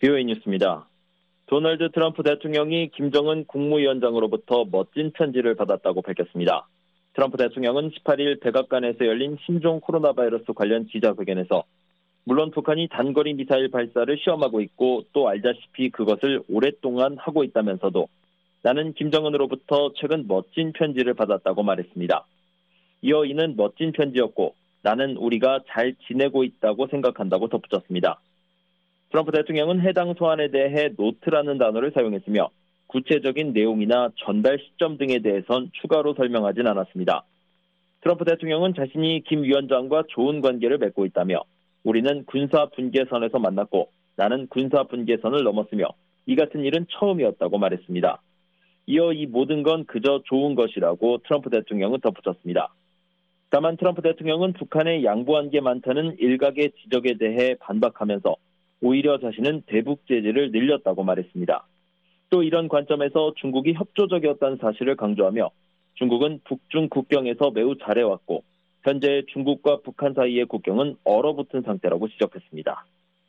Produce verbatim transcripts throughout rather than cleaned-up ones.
비오에이 뉴스입니다. 도널드 트럼프 대통령이 김정은 국무위원장으로부터 멋진 편지를 받았다고 밝혔습니다. 트럼프 대통령은 십팔 일 백악관에서 열린 신종 코로나 바이러스 관련 기자회견에서 물론 북한이 단거리 미사일 발사를 시험하고 있고 또 알다시피 그것을 오랫동안 하고 있다면서도 나는 김정은으로부터 최근 멋진 편지를 받았다고 말했습니다. 이어 이는 멋진 편지였고 나는 우리가 잘 지내고 있다고 생각한다고 덧붙였습니다. 트럼프 대통령은 해당 소환에 대해 노트라는 단어를 사용했으며 구체적인 내용이나 전달 시점 등에 대해선 추가로 설명하진 않았습니다. 트럼프 대통령은 자신이 김 위원장과 좋은 관계를 맺고 있다며 우리는 군사 분계선에서 만났고 나는 군사 분계선을 넘었으며 이 같은 일은 처음이었다고 말했습니다. 이어 이 모든 건 그저 좋은 것이라고 트럼프 대통령은 덧붙였습니다. 다만 트럼프 대통령은 북한에 양보한 게 많다는 일각의 지적에 대해 반박하면서 오히려 자신은 대북 제재를 늘렸다고 말했습니다. 또 이런 관점에서 중국이 협조적이었다는 사실을 강조하며 중국은 북중 국경에서 매우 잘해왔고 현재 중국과 북한 사이의 국경은 얼어붙은 상태라고 지적했습니다.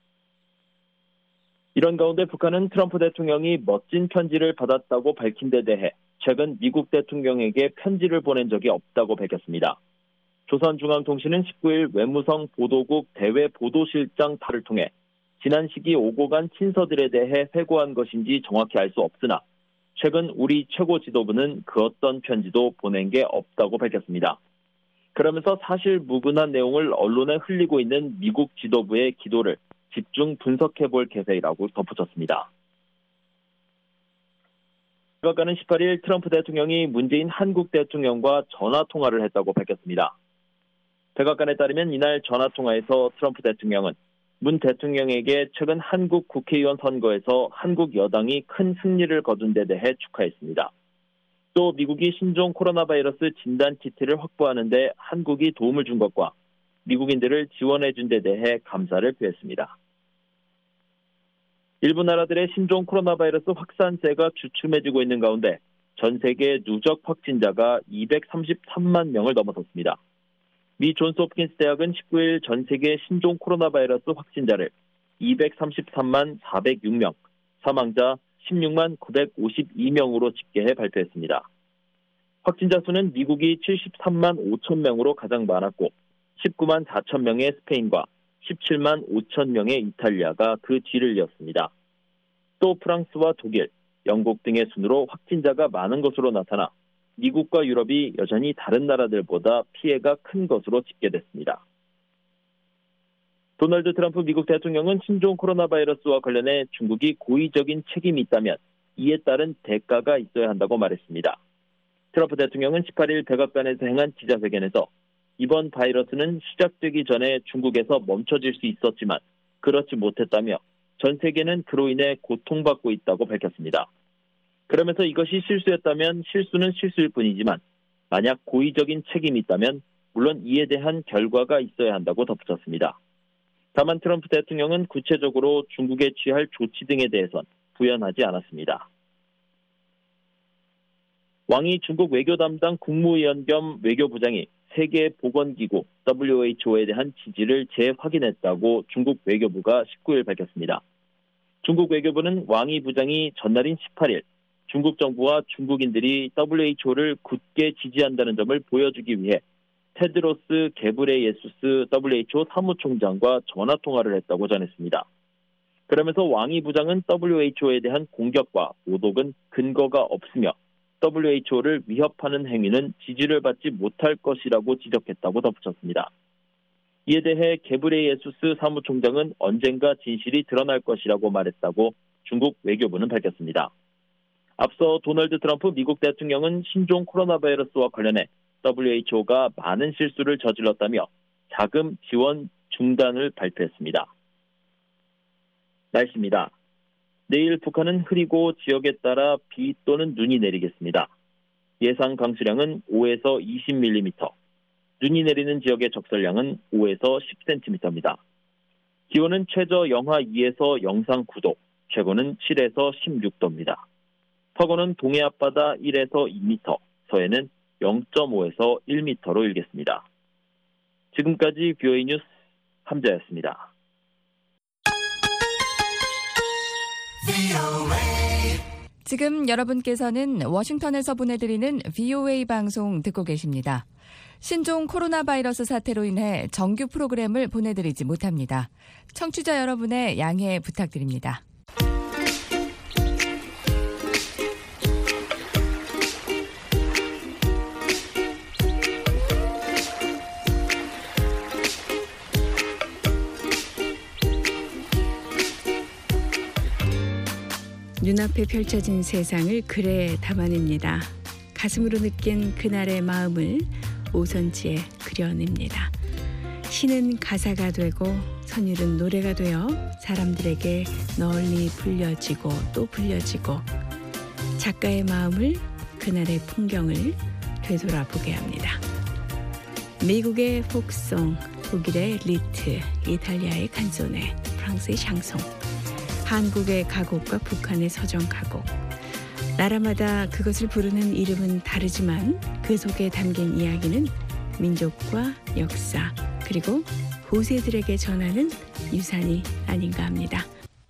이런 가운데 북한은 트럼프 대통령이 멋진 편지를 받았다고 밝힌 데 대해 최근 미국 대통령에게 편지를 보낸 적이 없다고 밝혔습니다. 조선중앙통신은 십구 일 외무성 보도국 대외보도실장 탈을 통해 지난 시기 오고 간 친서들에 대해 회고한 것인지 정확히 알 수 없으나 최근 우리 최고 지도부는 그 어떤 편지도 보낸 게 없다고 밝혔습니다. 그러면서 사실무근한 내용을 언론에 흘리고 있는 미국 지도부의 기도를 집중 분석해볼 계획이라고 덧붙였습니다. 백악관은 십팔 일 트럼프 대통령이 문재인 한국 대통령과 전화통화를 했다고 밝혔습니다. 백악관에 따르면 이날 전화통화에서 트럼프 대통령은 문 대통령에게 최근 한국 국회의원 선거에서 한국 여당이 큰 승리를 거둔 데 대해 축하했습니다. 또 미국이 신종 코로나 바이러스 진단키트를 확보하는 데 한국이 도움을 준 것과 미국인들을 지원해 준 데 대해 감사를 표했습니다. 일부 나라들의 신종 코로나 바이러스 확산세가 주춤해지고 있는 가운데 전 세계 누적 확진자가 이백삼십삼만 명을 넘어섰습니다. 미 존스홉킨스 대학은 십구 일 전 세계 신종 코로나 바이러스 확진자를 이백삼십삼만 사백육 명, 사망자 십육만 구백오십이 명으로 집계해 발표했습니다. 확진자 수는 미국이 칠십삼만 오천 명으로 가장 많았고 십구만 사천 명의 스페인과 십칠만 오천 명의 이탈리아가 그 뒤를 이었습니다. 또 프랑스와 독일, 영국 등의 순으로 확진자가 많은 것으로 나타나 미국과 유럽이 여전히 다른 나라들보다 피해가 큰 것으로 집계됐습니다. 도널드 트럼프 미국 대통령은 신종 코로나 바이러스와 관련해 중국이 고의적인 책임이 있다면 이에 따른 대가가 있어야 한다고 말했습니다. 트럼프 대통령은 십팔 일 백악관에서 행한 기자회견에서 이번 바이러스는 시작되기 전에 중국에서 멈춰질 수 있었지만 그렇지 못했다며 전 세계는 그로 인해 고통받고 있다고 밝혔습니다. 그러면서 이것이 실수였다면 실수는 실수일 뿐이지만 만약 고의적인 책임이 있다면 물론 이에 대한 결과가 있어야 한다고 덧붙였습니다. 다만 트럼프 대통령은 구체적으로 중국에 취할 조치 등에 대해선 부연하지 않았습니다. 왕이 중국 외교 담당 국무위원 겸 외교부장이 세계보건기구 더블유에이치오에 대한 지지를 재확인했다고 중국 외교부가 십구 일 밝혔습니다. 중국 외교부는 왕이 부장이 전날인 십팔 일 중국 정부와 중국인들이 더블유에이치오를 굳게 지지한다는 점을 보여주기 위해 테드로스 게브레예수스 더블유에이치오 사무총장과 전화통화를 했다고 전했습니다. 그러면서 왕이 부장은 더블유에이치오에 대한 공격과 모독은 근거가 없으며 더블유에이치오를 위협하는 행위는 지지를 받지 못할 것이라고 지적했다고 덧붙였습니다. 이에 대해 게브레예수스 사무총장은 언젠가 진실이 드러날 것이라고 말했다고 중국 외교부는 밝혔습니다. 앞서 도널드 트럼프 미국 대통령은 신종 코로나 바이러스와 관련해 더블유에이치오가 많은 실수를 저질렀다며 자금 지원 중단을 발표했습니다. 날씨입니다. 내일 북한은 흐리고 지역에 따라 비 또는 눈이 내리겠습니다. 예상 강수량은 오에서 이십 밀리미터, 눈이 내리는 지역의 적설량은 오에서 십 센티미터입니다. 기온은 최저 영하 이에서 영상 구 도, 최고는 칠에서 십육 도입니다. 서거는 동해 앞바다 일에서 이 미터, 서해는 영 점 오에서 일 미터로 일겠습니다. 지금까지 비오에이 뉴스 함자였습니다. 지금 여러분께서는 워싱턴에서 보내드리는 브이오에이 방송 듣고 계십니다. 신종 코로나 바이러스 사태로 인해 정규 프로그램을 보내드리지 못합니다. 청취자 여러분의 양해 부탁드립니다. 눈앞에 펼쳐진 세상을 글에 담아냅니다. 가슴으로 느낀 그날의 마음을 오선지에 그려냅니다. 시는 가사가 되고 선율은 노래가 되어 사람들에게 널리 불려지고 또 불려지고 작가의 마음을 그날의 풍경을 되돌아보게 합니다. 미국의 폭송, 독일의 리트, 이탈리아의 칸소네, 프랑스의 샹송, 한국의 가곡과 북한의 서정 가곡. 나라마다 그것을 부르는 이름은 다르지만 그 속에 담긴 이야기는 민족과 역사 그리고 후세들에게 전하는 유산이 아닌가 합니다.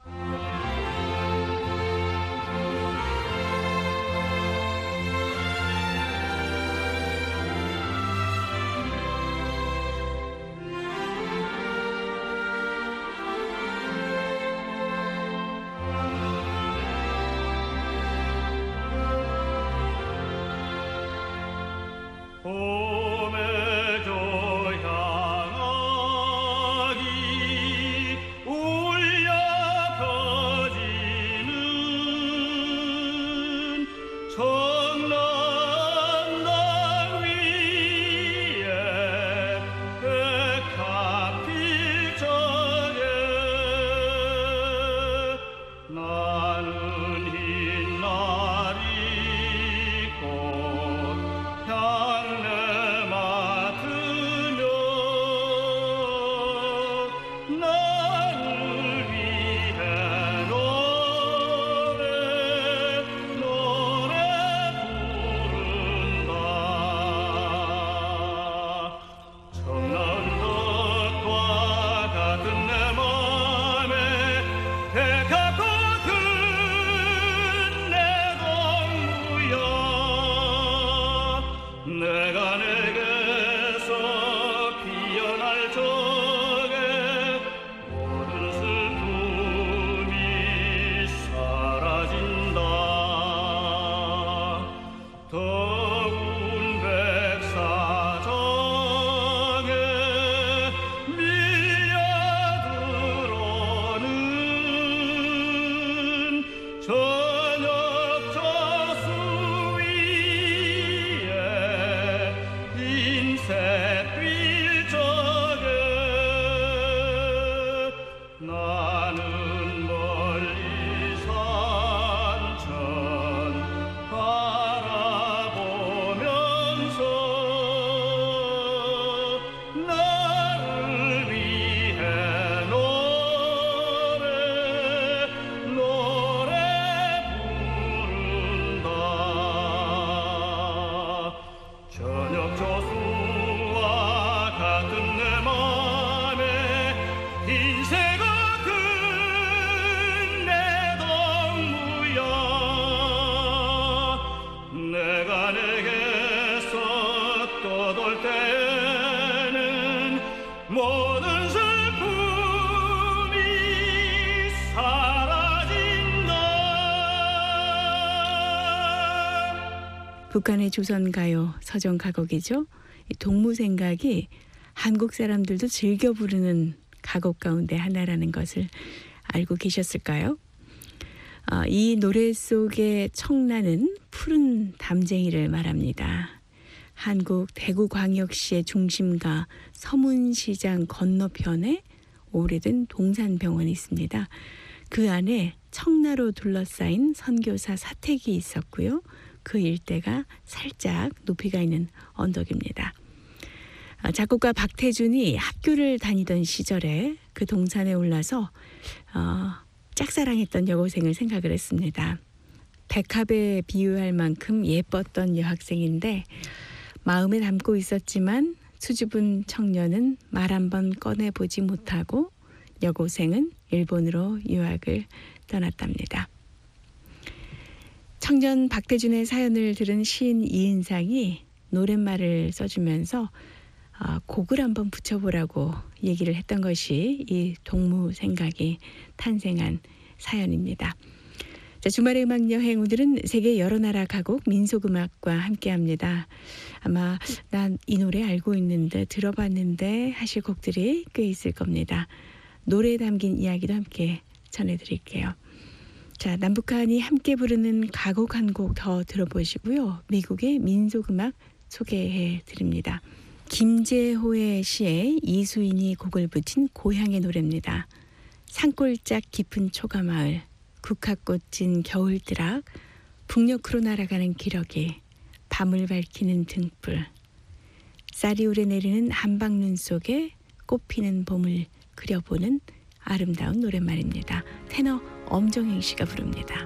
북한의 조선가요 서정가곡이죠. 동무생각이 한국 사람들도 즐겨 부르는 가곡 가운데 하나라는 것을 알고 계셨을까요? 어, 이 노래 속의 청라는 푸른 담쟁이를 말합니다. 한국 대구광역시의 중심가 서문시장 건너편에 오래된 동산병원이 있습니다. 그 안에 청라로 둘러싸인 선교사 사택이 있었고요. 그 일대가 살짝 높이가 있는 언덕입니다. 작곡가 박태준이 학교를 다니던 시절에 그 동산에 올라서 어, 짝사랑했던 여고생을 생각을 했습니다. 백합에 비유할 만큼 예뻤던 여학생인데 마음에 담고 있었지만 수줍은 청년은 말 한 번 꺼내보지 못하고 여고생은 일본으로 유학을 떠났답니다. 청년 박대준의 사연을 들은 시인 이은상이 노랫말을 써주면서 곡을 한번 붙여보라고 얘기를 했던 것이 이 동무생각이 탄생한 사연입니다. 자, 주말의 음악 여행, 오늘은 세계 여러 나라 가곡 민속음악과 함께합니다. 아마 난 이 노래 알고 있는데 들어봤는데 하실 곡들이 꽤 있을 겁니다. 노래에 담긴 이야기도 함께 전해드릴게요. 자, 남북한이 함께 부르는 가곡 한 곡 더 들어보시고요. 미국의 민속음악 소개해 드립니다. 김재호의 시에 이수인이 곡을 붙인 고향의 노래입니다. 산골짝 깊은 초가마을, 국화꽃진 겨울드락, 북녘으로 날아가는 기러기, 밤을 밝히는 등불, 쌀이 오래 내리는 한방눈 속에 꽃피는 봄을 그려보는 아름다운 노랫말입니다. 테너 엄정행 씨가 부릅니다.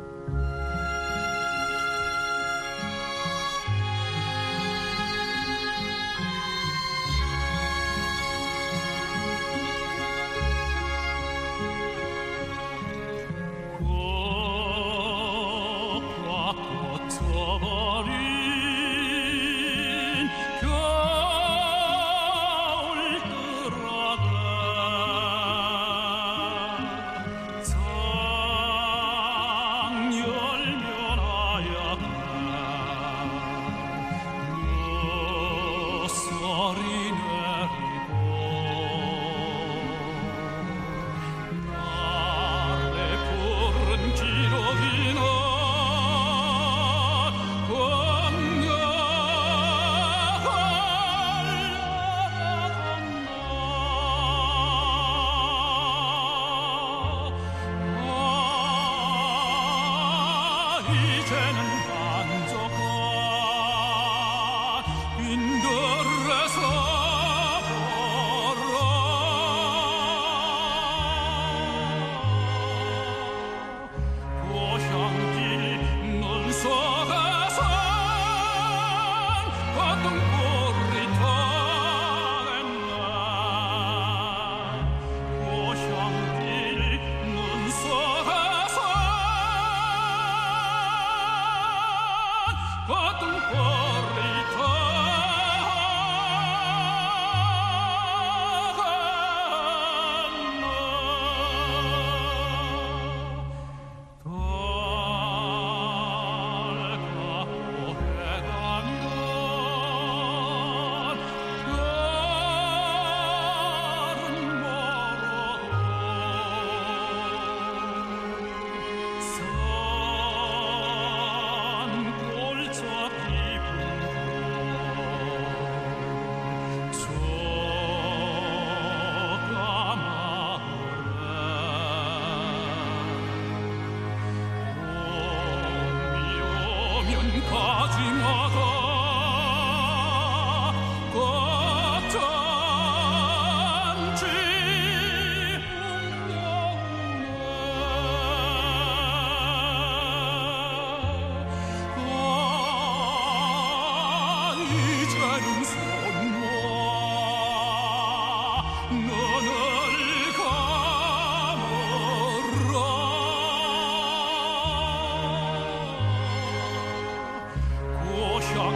고향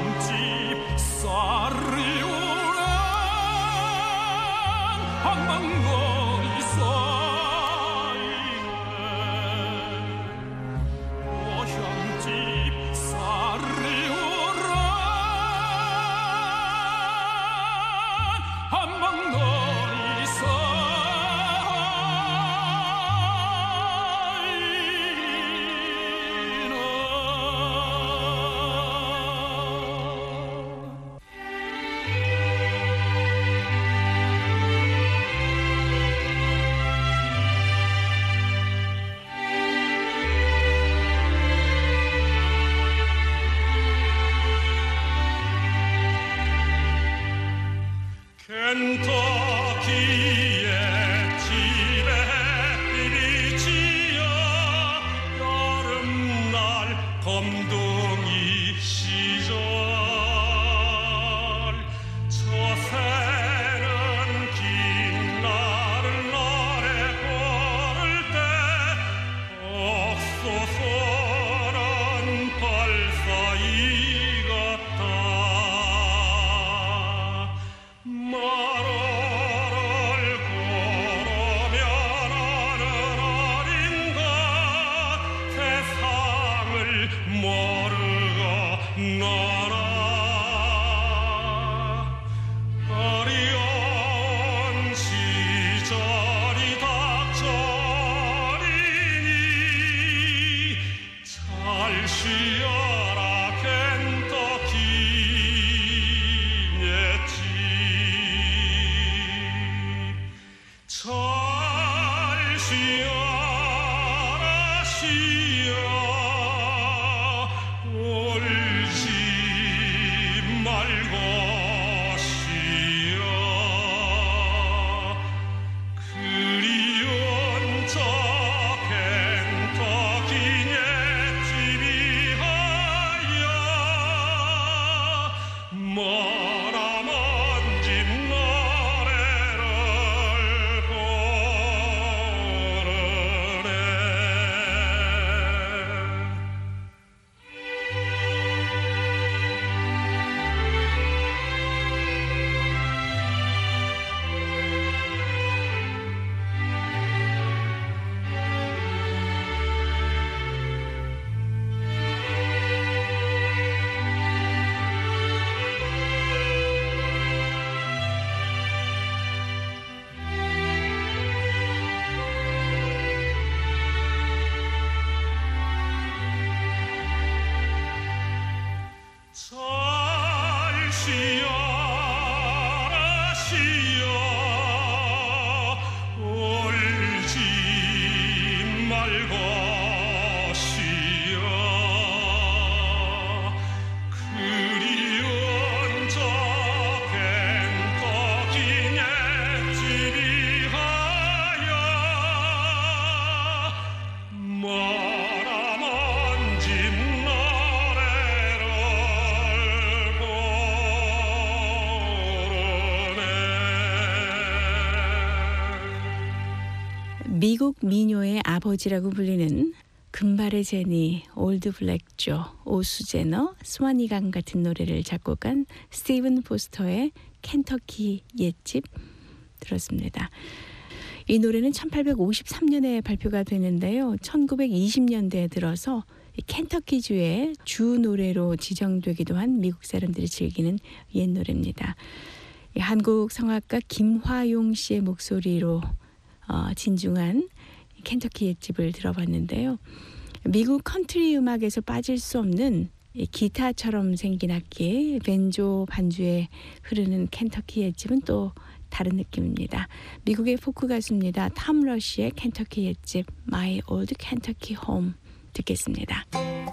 미국 민요의 아버지라고 불리는 금발의 제니, 올드 블랙 조, 오수제너, 스와니강 같은 노래를 작곡한 스티븐 포스터의 켄터키 옛집 들었습니다. 이 노래는 천팔백오십삼 년에 발표가 되는데요. 천구백이십 년대에 들어서 켄터키주의 주 노래로 지정되기도 한 미국 사람들이 즐기는 옛 노래입니다. 한국 성악가 김화용 씨의 목소리로 어, 진중한 켄터키 옛집을 들어봤는데요. 미국 컨트리 음악에서 빠질 수 없는 기타처럼 생긴 악기, 벤조 반주에 흐르는 켄터키 옛집은 또 다른 느낌입니다. 미국의 포크 가수입니다. 톰 러시의 켄터키 옛집, My Old Kentucky Home 듣겠습니다.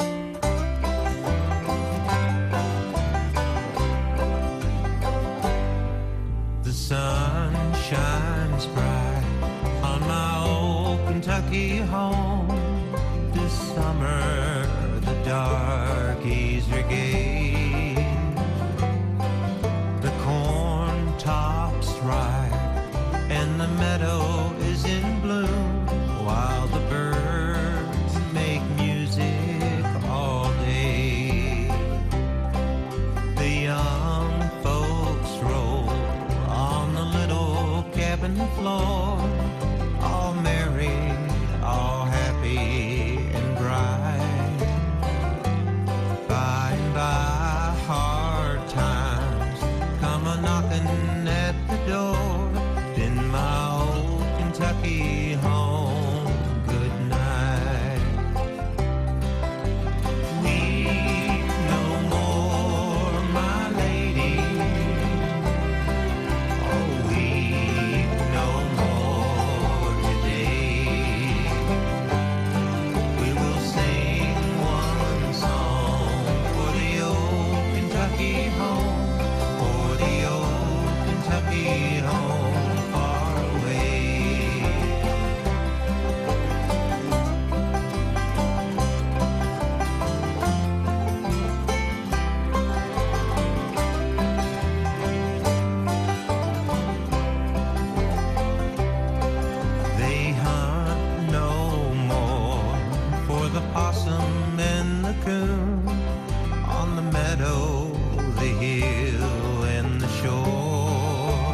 The sun shines bright on my old Kentucky home. This summer the darkies regain. The corn tops ripe and the meadow is in bloom, while the birds make music all day. The young folks roll on the little cabin floor, all merry, all happy and bright. By and by hard times come a knocking at the door. In my old Kentucky home, good night. Weep no more, my lady. Oh, weep no more today. We will sing one song for the old Kentucky home, for the old Kentucky home far away. They hunt no more for the possum and the coon on the meadow, the hill, and the shore.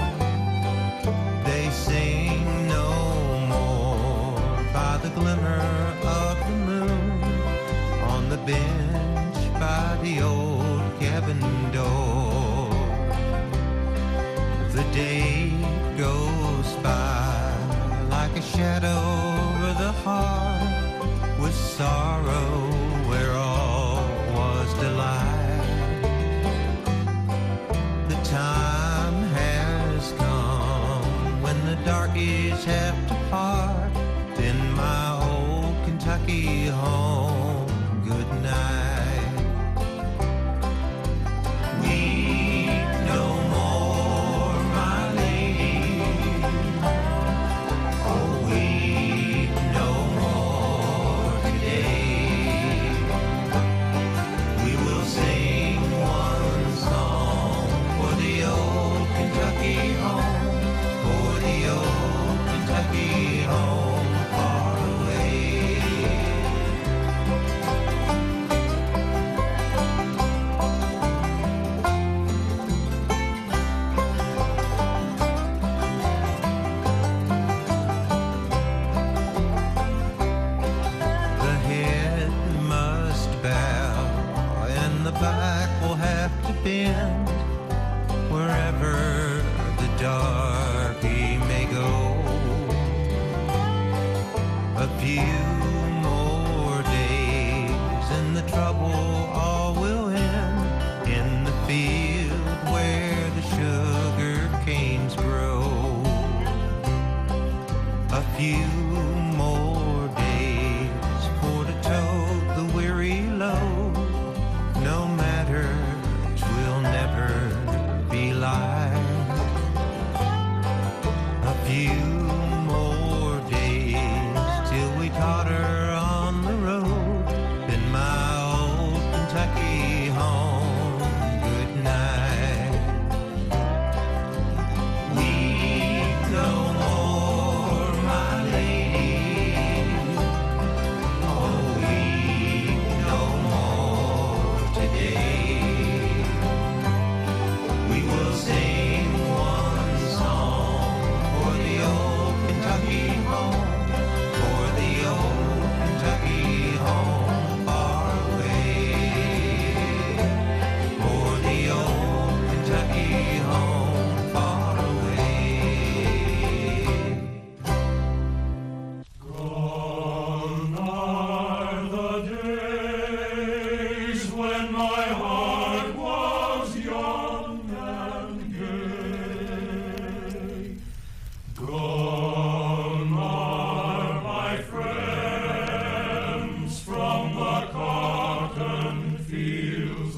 They sing no more by the glimmer of the moon on the bench by the old cabin door. The day goes by like a shadow over the heart, with sorrow where all was delight. The time has come when the darkies have to part. In my old Kentucky home, good night. Weep no more, my lady. Oh, weep no more today. We will sing one song for the old Kentucky home, for the old Kentucky home far away. The head must bow and the back will have to bend wherever the darky may go. A few more days and the trouble all will end in the field where the sugar canes grow. A few more days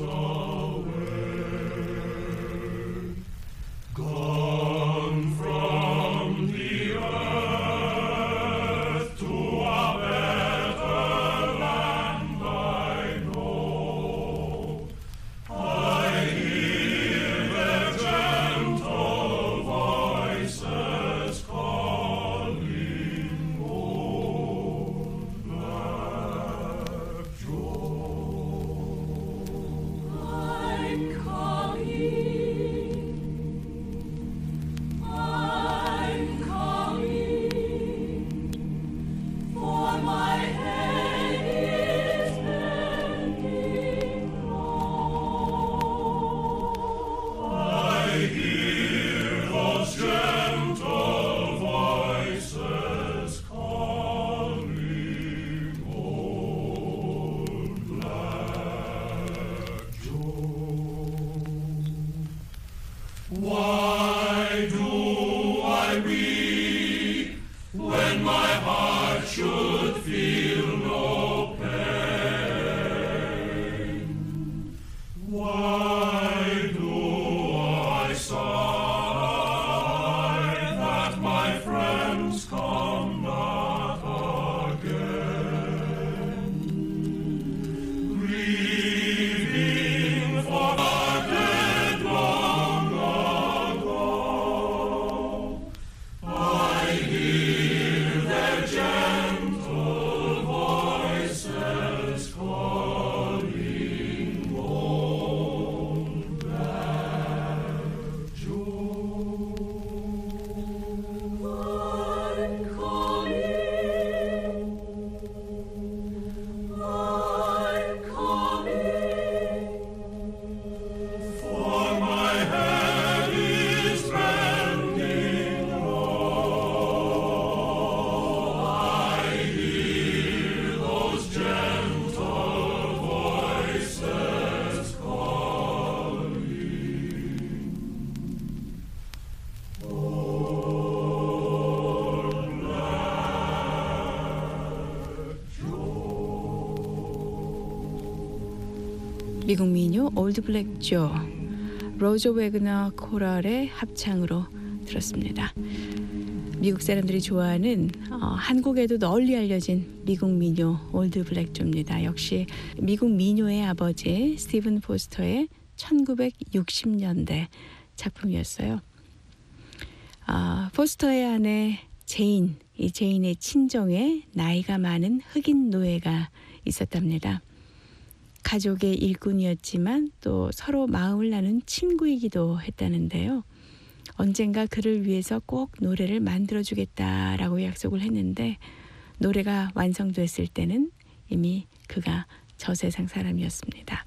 미국 민요 올드 블랙 조, 로저 웨그너 코럴의 합창으로 들었습니다. 미국 사람들이 좋아하는 어, 한국에도 널리 알려진 미국 민요 올드 블랙 조입니다. 역시 미국 민요의 아버지 스티븐 포스터의 천구백육십 년대 작품이었어요. 아, 포스터의 아내 제인, 이 제인의 친정에 나이가 많은 흑인 노예가 있었답니다. 가족의 일꾼이었지만 또 서로 마음을 나눈 친구이기도 했다는데요. 언젠가 그를 위해서 꼭 노래를 만들어주겠다라고 약속을 했는데 노래가 완성됐을 때는 이미 그가 저 세상 사람이었습니다.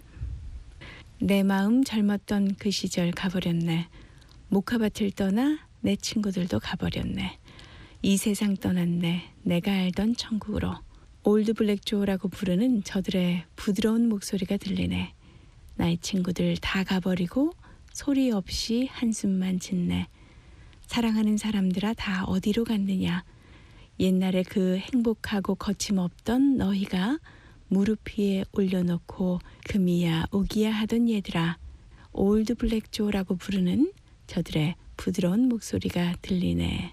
내 마음 젊었던 그 시절 가버렸네. 모카밭을 떠나 내 친구들도 가버렸네. 이 세상 떠났네. 내가 알던 천국으로. 올드 블랙 조라고 부르는 저들의 부드러운 목소리가 들리네. 나의 친구들 다 가버리고 소리 없이 한숨만 짓네. 사랑하는 사람들아 다 어디로 갔느냐. 옛날에 그 행복하고 거침없던 너희가 무릎 위에 올려놓고 금이야 오기야 하던 얘들아. 올드 블랙 조라고 부르는 저들의 부드러운 목소리가 들리네.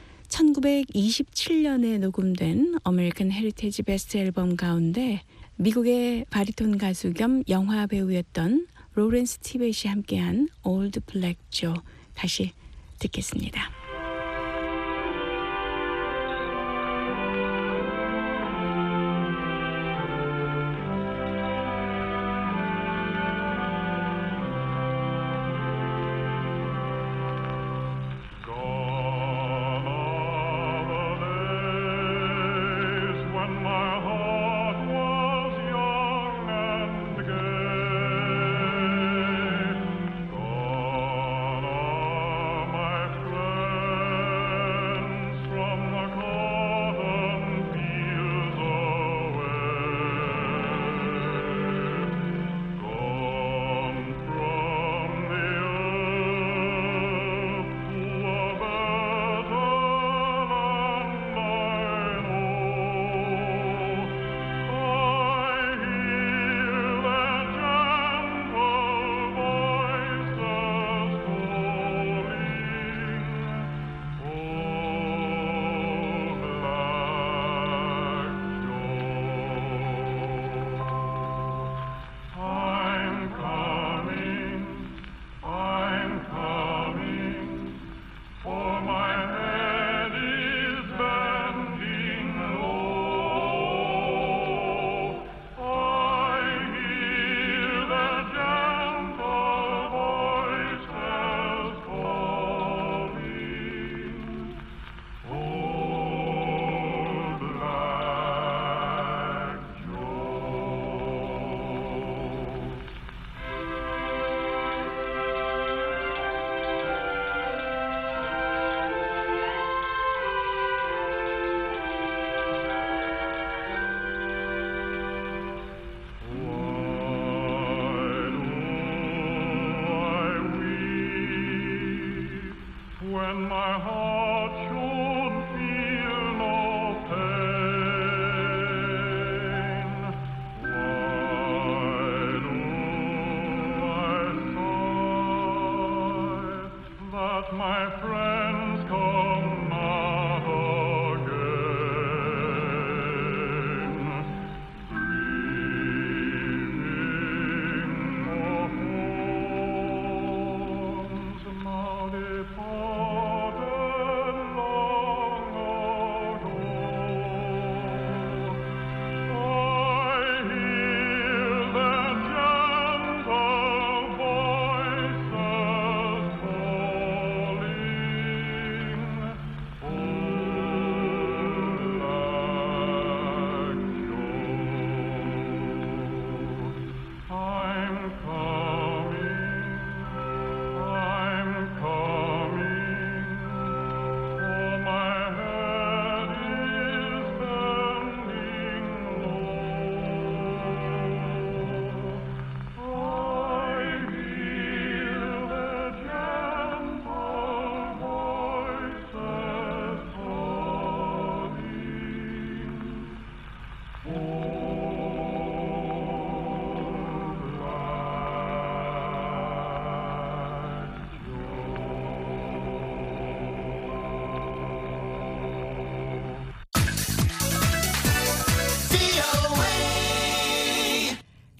천구백이십칠 년에 녹음된 어메리칸 헤리티지 베스트 앨범 가운데 미국의 바리톤 가수 겸 영화 배우였던 로렌스 티벳이 함께한 올드 블랙 조 다시 듣겠습니다. Gone are my friends.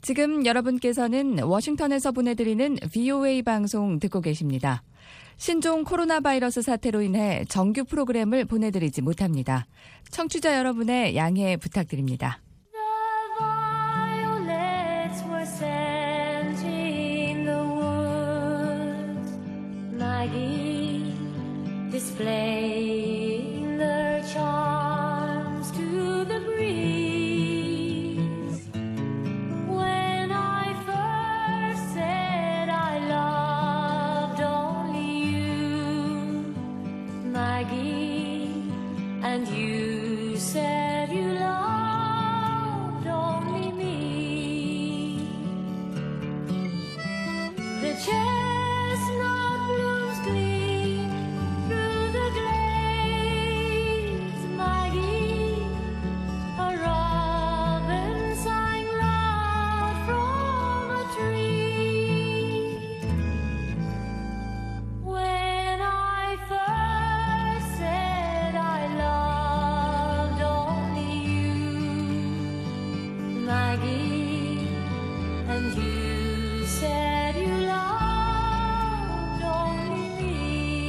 지금 여러분께서는 워싱턴에서 보내드리는 브이오에이 방송 듣고 계십니다. 신종 코로나 바이러스 사태로 인해 정규 프로그램을 보내드리지 못합니다. 청취자 여러분의 양해 부탁드립니다. Displaying their charms to the breeze. When I first said I loved only you, Maggie, and you said you loved only me. The chestnut blooms gleam through the glades, Maggie, a robin sang loud from a tree. When I first said I loved only you, Maggie, and you said you loved only me.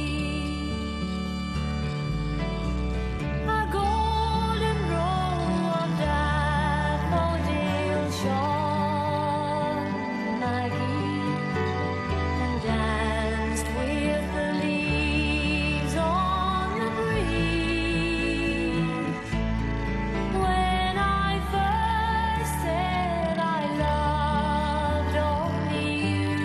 A golden row of daffodils shone, Maggie, and danced with the leaves on the breeze. When I first said I loved only you,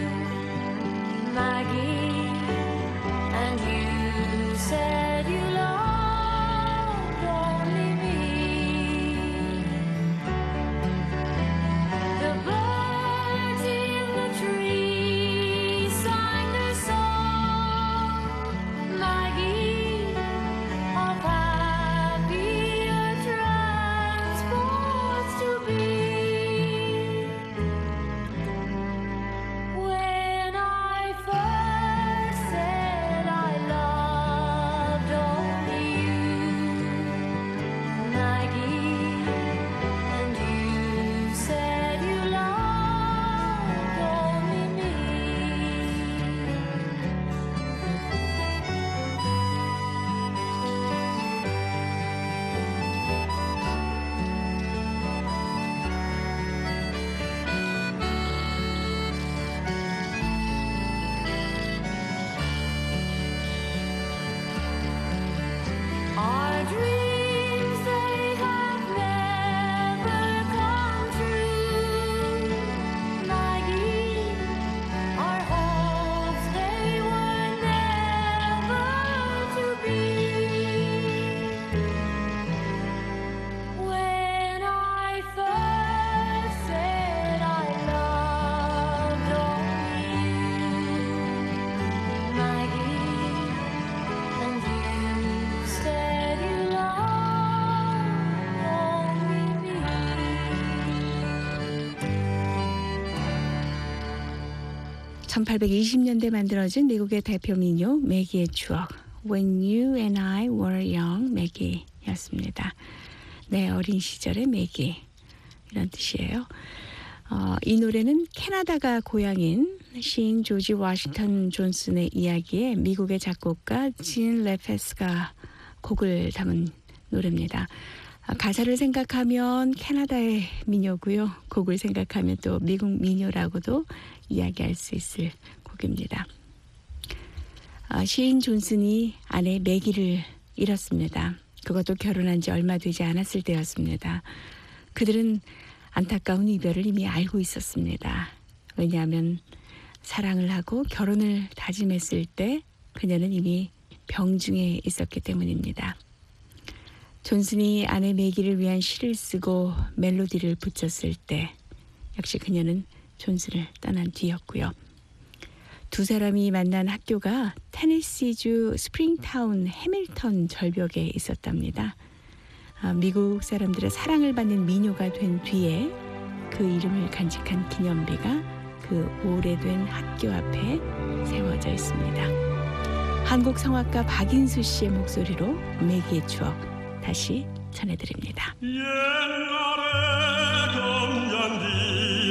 Maggie, and you said you loved only me. The birds in the trees sang their song, Maggie, of happier transports to be. When I first said I loved only you, Maggie, and you said you loved only me. Our dreams, they have never come true, Maggie. Our hopes, they were never to be. When I first said I loved only you, Maggie, and you said you loved only me. 천팔백이십 년대 만들어진 미국의 대표 민요 매기의 추억 When You and I Were Young, 매기였습니다. 내 어린 시절의 매기 이런 뜻이에요. 어, 이 노래는 캐나다가 고향인 시인 조지 워싱턴 존슨의 이야기에 미국의 작곡가 진 레페스가 곡을 담은 노래입니다. 아, 가사를 생각하면 캐나다의 민요고요. 곡을 생각하면 또 미국 민요라고도 이야기할 수 있을 곡입니다. 아, 시인 존슨이 아내 매기를 잃었습니다. 그것도 결혼한 지 얼마 되지 않았을 때였습니다. 그들은 안타까운 이별을 이미 알고 있었습니다. 왜냐하면 사랑을 하고 결혼을 다짐했을 때 그녀는 이미 병중에 있었기 때문입니다. 존슨이 아내 매기를 위한 시를 쓰고 멜로디를 붙였을 때 역시 그녀는 존슨을 떠난 뒤였고요. 두 사람이 만난 학교가 테네시주 스프링타운 해밀턴 절벽에 있었답니다. 아, 미국 사람들의 사랑을 받는 민요가 된 뒤에 그 이름을 간직한 기념비가 그 오래된 학교 앞에 세워져 있습니다. 한국 성악가 박인수 씨의 목소리로 매기의 추억 다시 전해드립니다. 옛날에 동년디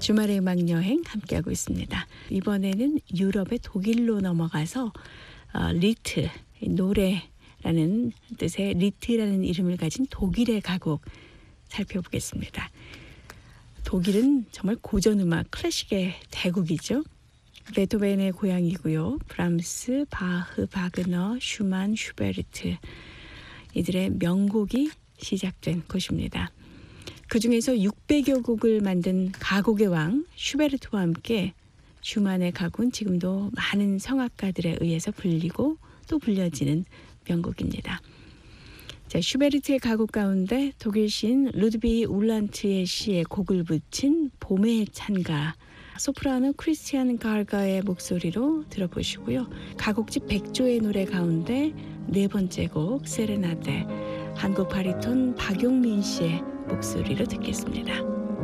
주말의 음악 여행 함께하고 있습니다. 이번에는 유럽의 독일로 넘어가서 어, 리트, 노래라는 뜻의 리트라는 이름을 가진 독일의 가곡 살펴보겠습니다. 독일은 정말 고전음악 클래식의 대국이죠. 베토벤의 고향이고요. 브람스, 바흐, 바그너, 슈만, 슈베르트 이들의 명곡이 시작된 곳입니다. 그 중에서 육백여 곡을 만든 가곡의 왕 슈베르트와 함께 슈만의 가곡은 지금도 많은 성악가들에 의해서 불리고 또 불려지는 명곡입니다. 자, 슈베르트의 가곡 가운데 독일 시인 루드비 울란트의 시에 곡을 붙인 봄의 찬가, 소프라노 크리스티안 가르가의 목소리로 들어보시고요. 가곡집 백조의 노래 가운데 네 번째 곡 세레나데, 한국 바리톤 박용민 씨의 목소리로 듣겠습니다.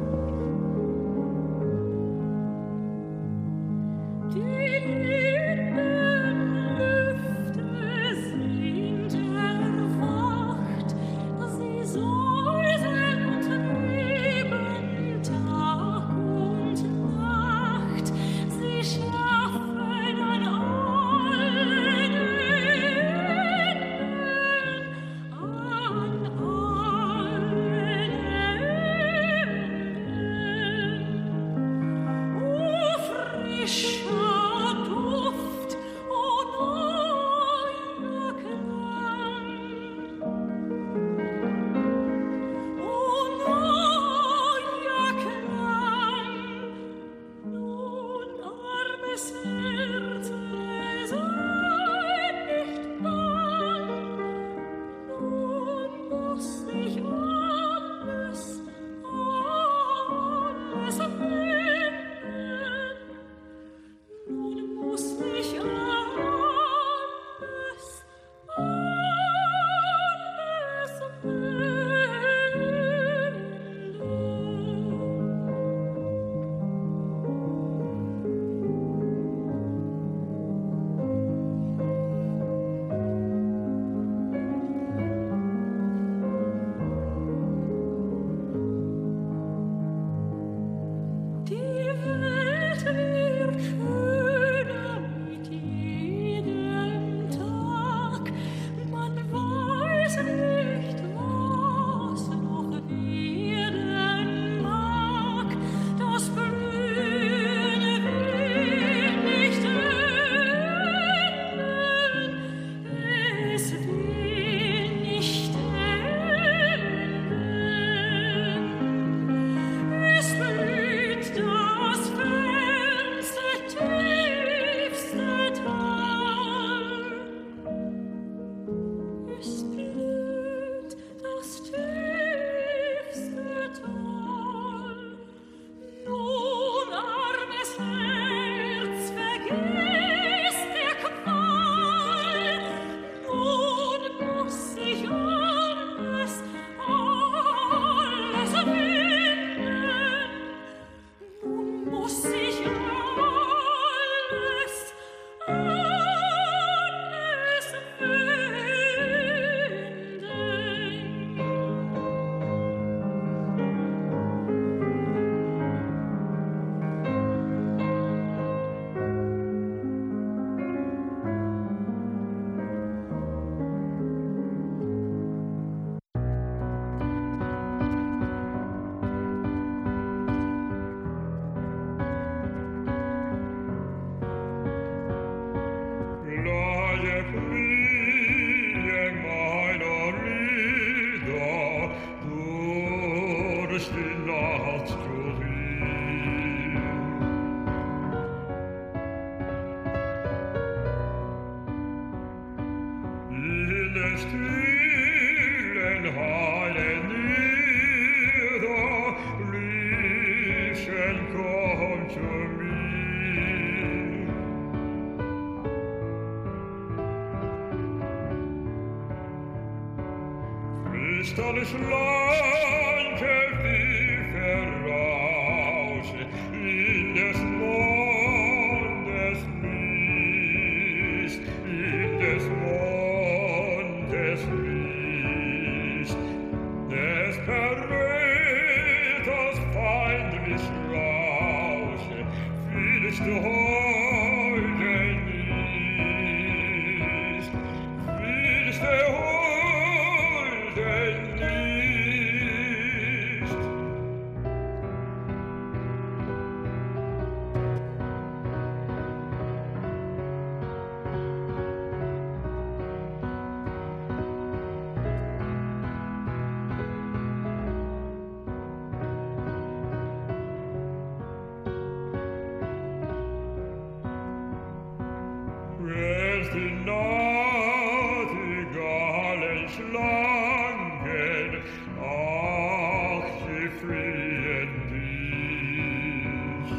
Ist alles Land, wie verrauscht in des Mondes Mist, in des Mondes Mist, des Verräters feindlich Rausch. willst du heute nicht? Willst du heute nicht? Wärst die Nachtigallen Schlangen, ach, sie fliehen dich.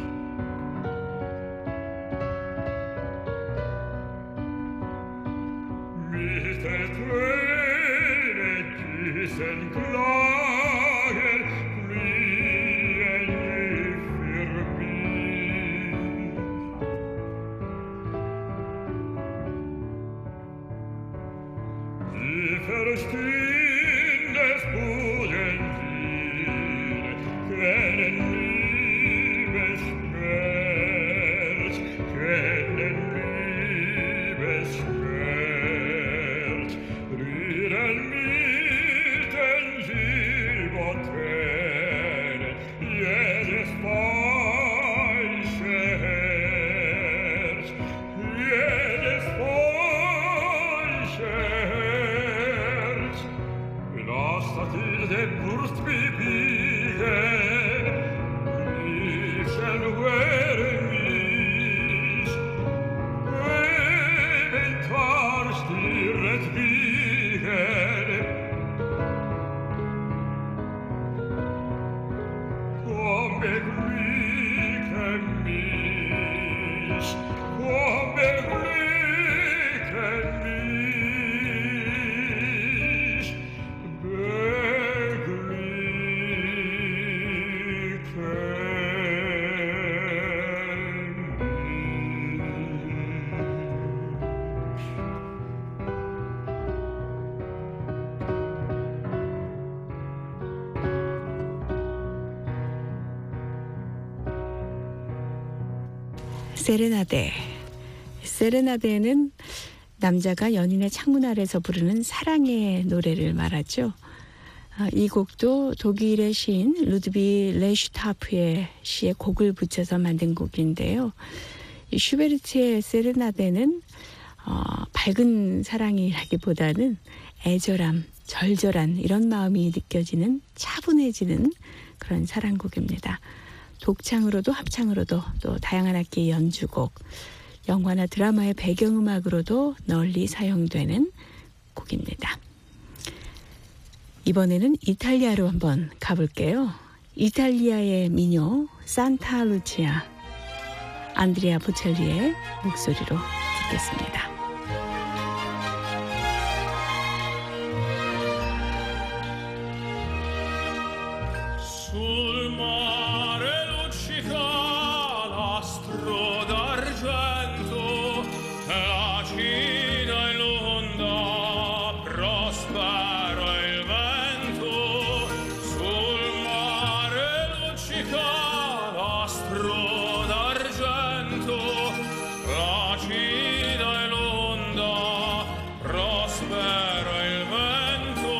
Mit der Tränen diesen Klagen fliehen sie für mich. Sie verstehen des Bodens Sinn, kennen Liebesschmerz, kennen Liebesschmerz, rühren mit den Silbertränen jedes falsche Herz, jedes falsche Herz. Lass das in den Brust bebiegen, Liebchen wäre mich, Leben tarst dir entwiegen. Komm, beglücke mich, komm, beglücke mich, 세레나데. 세레나데는 남자가 연인의 창문 아래서 부르는 사랑의 노래를 말하죠. 아, 이 곡도 독일의 시인 루드비 레슈타프의 시에 곡을 붙여서 만든 곡인데요. 이 슈베르트의 세레나데는 어, 밝은 사랑이라기보다는 애절함, 절절한 이런 마음이 느껴지는 차분해지는 그런 사랑곡입니다. 독창으로도 합창으로도 또 다양한 악기의 연주곡, 영화나 드라마의 배경음악으로도 널리 사용되는 곡입니다. 이번에는 이탈리아로 한번 가볼게요. 이탈리아의 미녀 산타 루치아, 안드레아 보첼리의 목소리로 듣겠습니다. Sul mare luccica l'astro d'argento, la cina e l'onda, prospero il vento. Sul mare luccica l'astro d'argento, la cina e l'onda, prospero il vento.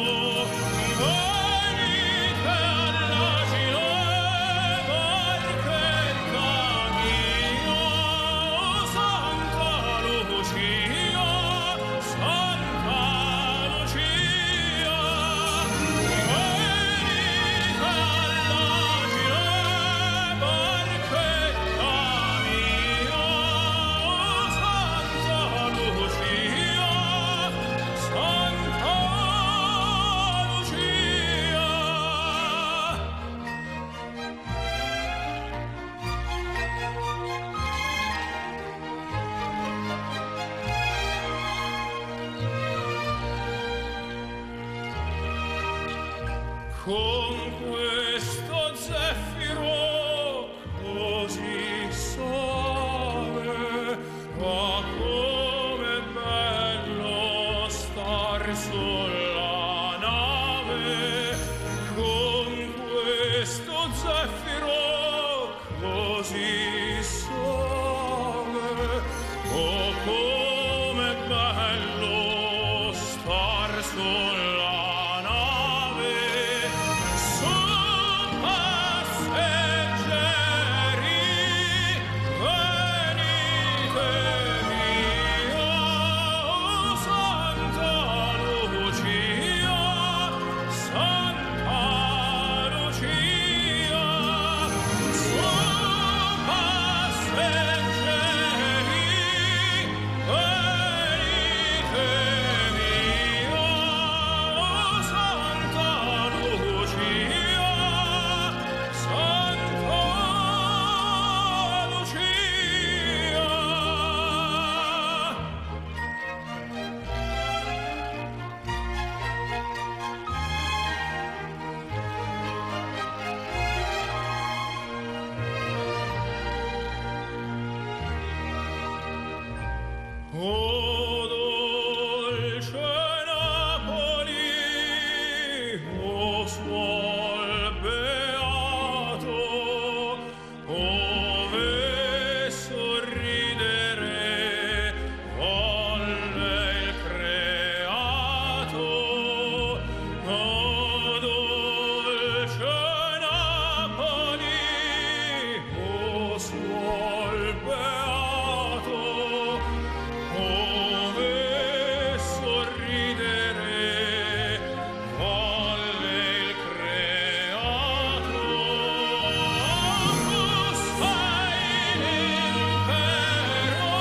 Venite alla Ginevra che cammino, Santa Lucia, Santa Lucia. Venite alla Ginevra che cammino, Santa Lucia, Santa Lucia. Con questo zeffiro così soave, ma come bello star sulla nave. Con questo zeffiro così soave, Com'è bello star sulla nave, su passeggeri, venite via, Santa Lucia, Santa Lucia, su passeggeri, venite via, Santa Lucia, Santa O dolce Napoli, o suol beato, ove sorridere volle il creato. O dolce Napoli, o suol beato, ove sorridere volle il creato. Tu sei l'impero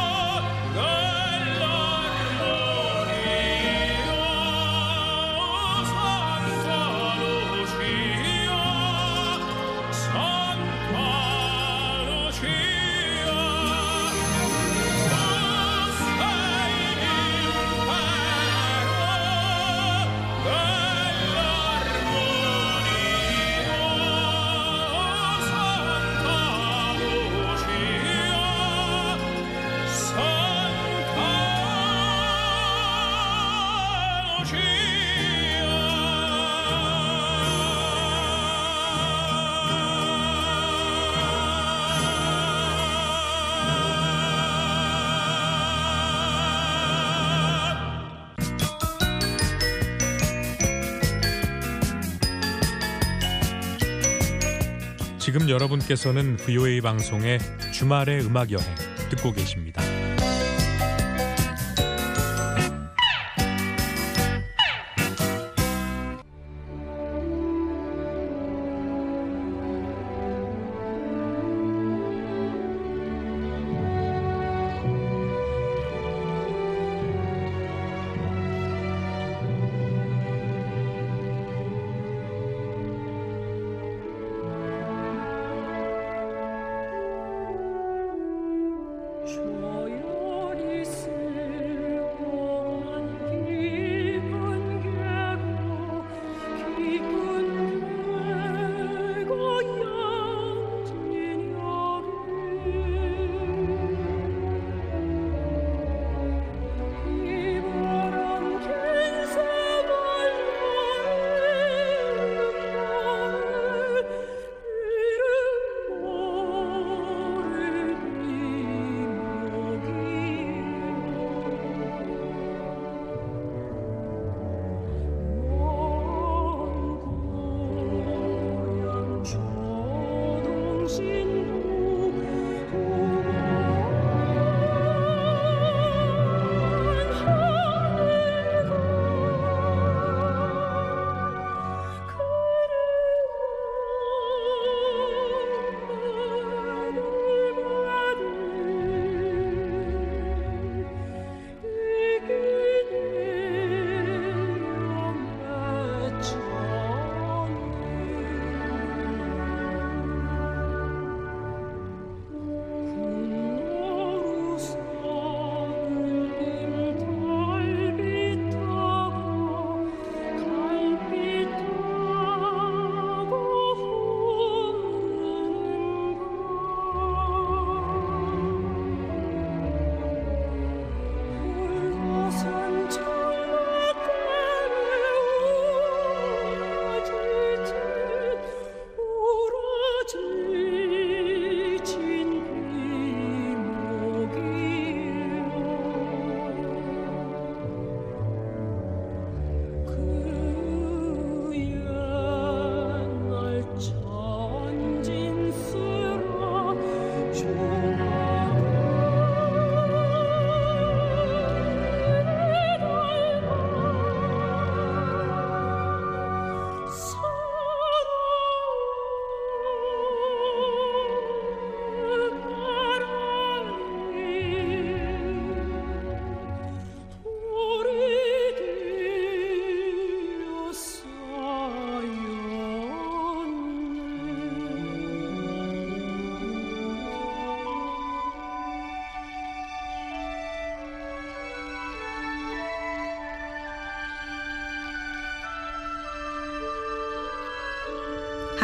dell'armonia, Santa Lucia, Santa Lucia. 지금 여러분께서는 브이오에이 방송의 주말의 음악 여행 듣고 계십니다. 조용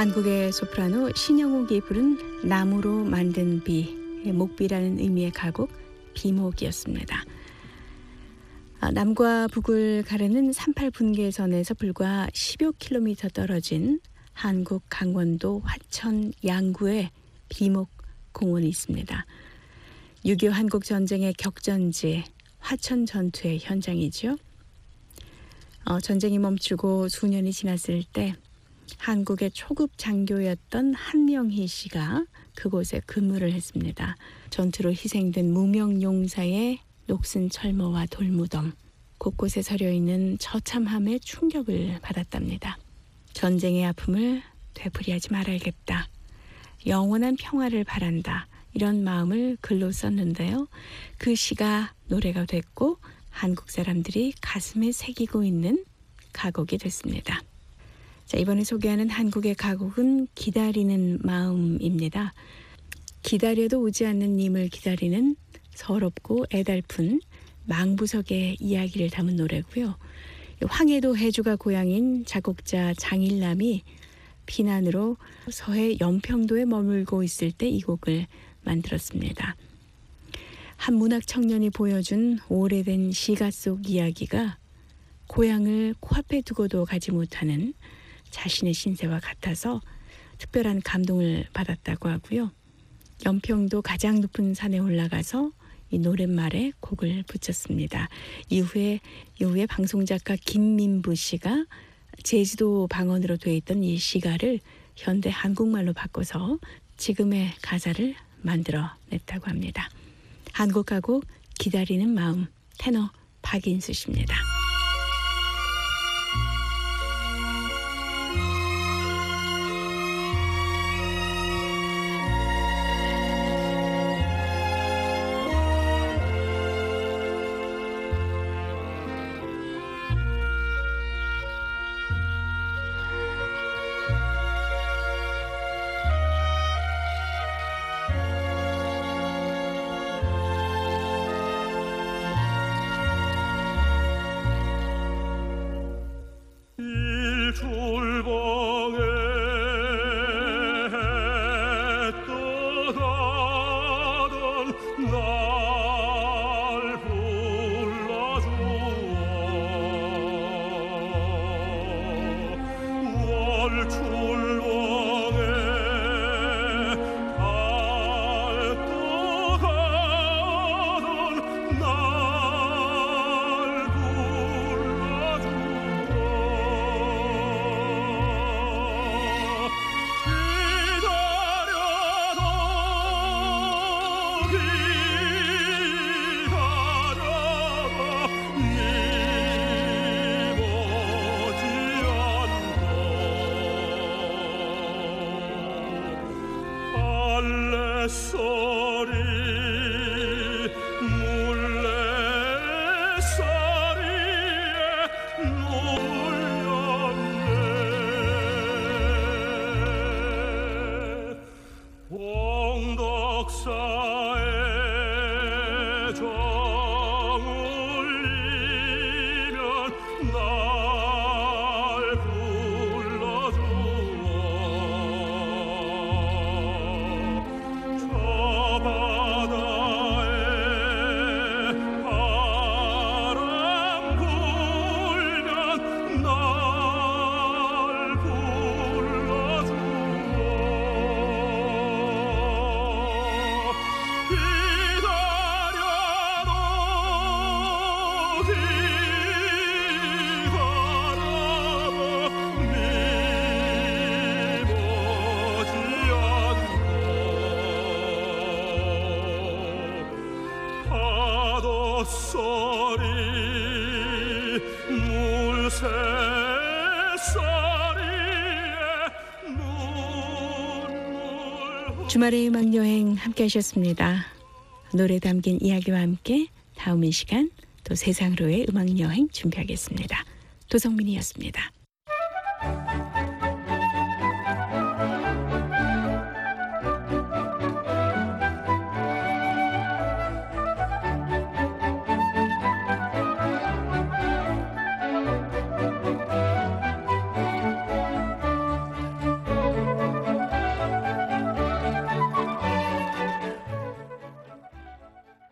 한국의 소프라노 신영옥이 부른 나무로 만든 비, 목비라는 의미의 가곡 비목이었습니다. 남과 북을 가르는 삼십팔 분계선에서 불과 십여 킬로미터 떨어진 한국 강원도 화천 양구에 비목 공원이 있습니다. 육이오 한국전쟁의 격전지 화천 전투의 현장이죠. 어, 전쟁이 멈추고 수년이 지났을 때 한국의 초급 장교였던 한명희 씨가 그곳에 근무를 했습니다. 전투로 희생된 무명 용사의 녹슨 철모와 돌무덤, 곳곳에 서려있는 처참함에 충격을 받았답니다. 전쟁의 아픔을 되풀이하지 말아야겠다. 영원한 평화를 바란다. 이런 마음을 글로 썼는데요. 그 시가 노래가 됐고 한국 사람들이 가슴에 새기고 있는 가곡이 됐습니다. 자, 이번에 소개하는 한국의 가곡은 기다리는 마음입니다. 기다려도 오지 않는 님을 기다리는 서럽고 애달픈 망부석의 이야기를 담은 노래고요. 황해도 해주가 고향인 작곡자 장일남이 피난으로 서해 연평도에 머물고 있을 때 이 곡을 만들었습니다. 한 문학 청년이 보여준 오래된 시가 속 이야기가 고향을 코앞에 두고도 가지 못하는 자신의 신세와 같아서 특별한 감동을 받았다고 하고요. 연평도 가장 높은 산에 올라가서 이 노랫말에 곡을 붙였습니다. 이후에 이후에 방송작가 김민부 씨가 제주도 방언으로 되어 있던 이 시가를 현대 한국말로 바꿔서 지금의 가사를 만들어냈다고 합니다. 한국 가곡 기다리는 마음, 테너 박인수 씨입니다. 일출봉에 떠가던 날 불러주어 월출봉에 달 떠가던 날 알레소리 물레소리에 놀렸네 봉덕사에 정 울리면 날 불러주어 바다에 바람 불면 날 불러주어 기다려도 기다려도 미보지 않고 파도 소리 물새 소리에 눈물 주말의 음악 여행 함께 하셨습니다. 노래 담긴 이야기와 함께 다음 이 시간 또 세상으로의 음악 여행 준비하겠습니다. 도성민이었습니다.